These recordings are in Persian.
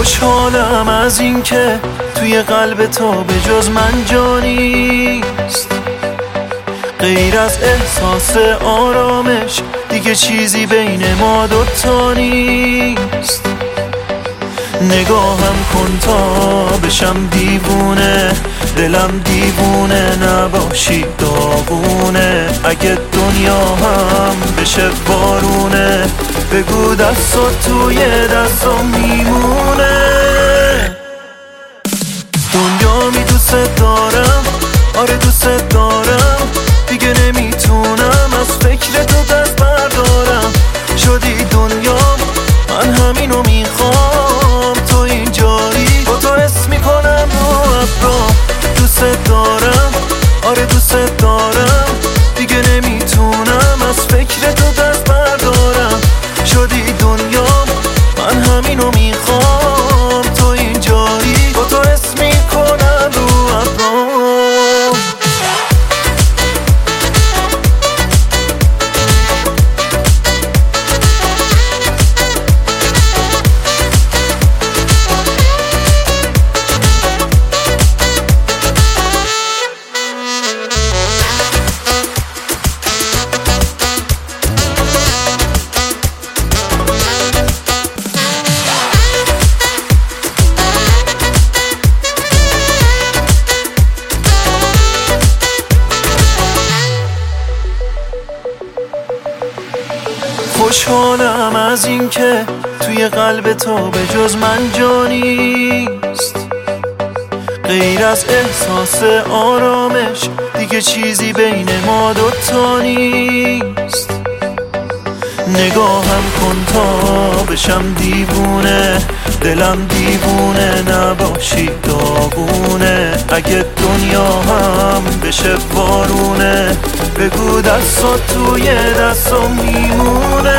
خوشحالم از این که توی قلب تو به جز من جانیست، غیر از احساس آرامش دیگه چیزی بین ما دوتا نیست. نگاهم کن تا بشم دیوونه، دلم دیوونه نباشی داغونه. اگه دنیا هم بشه بارونه، بگو دستات توی دستم میمونه. دنیا می دوست دارم، آره دوست دارم، دیگه نمیتونم از فکر تو دست بردارم. شدی دنیا من همینو میخوام، تو اینجایی با تو حس میکنم رو ابرام. دوست دارم، آره دوست دارم، دیگه نمیتونم از فکر تو دست بردارم. شدی دنیا من همینو میخوام، تو اینجایی با تو حس میکنم رو ابرام. خوشحالم از این که توی قلب تو به جز من جانیست، غیر از احساس آرامش دیگه چیزی بین ما دوتا نیست. نگاهم کن تا بشم دیوونه، دلم دیوونه نباشی داغونه. اگه دنیا هم بشه بارونه، بگو دستات توی دستم میمونه.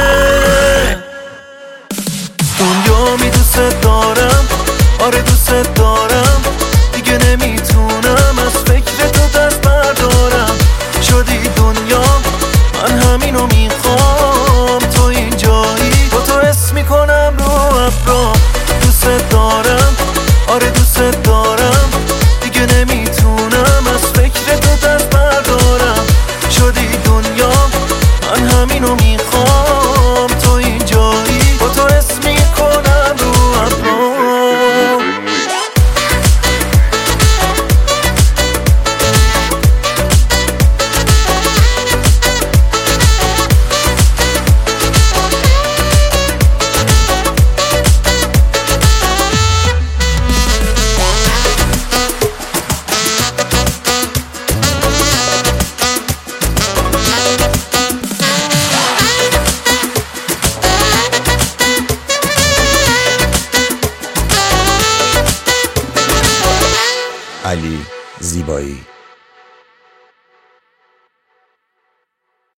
دنیا می دوست دارم، آره دوست دارم، دیگه نمیتونم از فکر تو دست بردارم. شدی دنیا من همینو میخوام، تو اینجایی با تو حس میکنم رو ابرام. دوست دارم، آره دوست دارم، دیگه نمیتونم از فکر تو دست بردارم. شدی دنیا من همینو میخوام، تو اینجایی با تو حس میکنم رو ابرام. علی زیبایی.